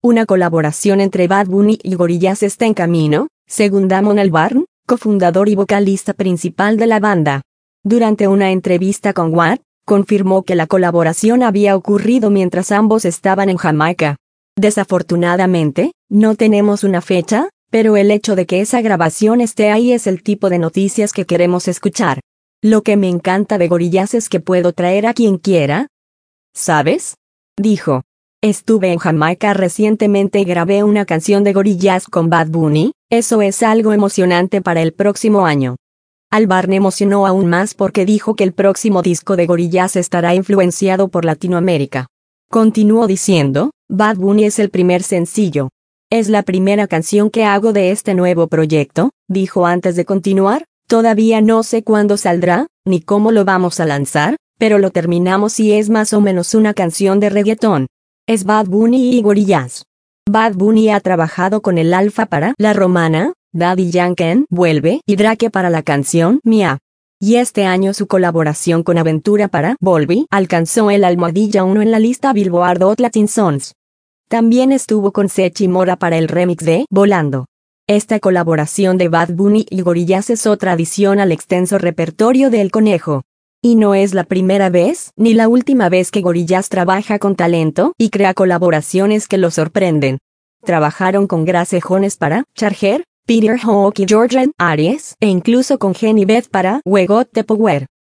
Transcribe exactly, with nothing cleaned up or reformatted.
Una colaboración entre Bad Bunny y Gorillaz está en camino, según Damon Albarn, cofundador y vocalista principal de la banda. Durante una entrevista con W A D, confirmó que la colaboración había ocurrido mientras ambos estaban en Jamaica. Desafortunadamente, no tenemos una fecha, pero el hecho de que esa grabación esté ahí es el tipo de noticias que queremos escuchar. Lo que me encanta de Gorillaz es que puedo traer a quien quiera. ¿Sabes? Dijo. Estuve en Jamaica recientemente y grabé una canción de Gorillaz con Bad Bunny, eso es algo emocionante para el próximo año. Albarn emocionó aún más porque dijo que el próximo disco de Gorillaz estará influenciado por Latinoamérica. Continuó diciendo, Bad Bunny es el primer sencillo. Es la primera canción que hago de este nuevo proyecto, dijo antes de continuar, todavía no sé cuándo saldrá, ni cómo lo vamos a lanzar, pero lo terminamos y es más o menos una canción de reggaetón. Es Bad Bunny y Gorillaz. Bad Bunny ha trabajado con el Alfa para La Romana, Daddy Yankee Vuelve y Drake para la canción Mía. Y este año su colaboración con Aventura para Volví alcanzó el almohadilla uno en la lista Billboard Hot Latin Songs. También estuvo con Sechi Mora para el remix de Volando. Esta colaboración de Bad Bunny y Gorillaz es otra adición al extenso repertorio de El Conejo. Y no es la primera vez ni la última vez que Gorillaz trabaja con talento y crea colaboraciones que lo sorprenden. Trabajaron con Grace Jones para Charger, Peter Hook y Georgian Aries e incluso con Jenny Beth para We Got the Power.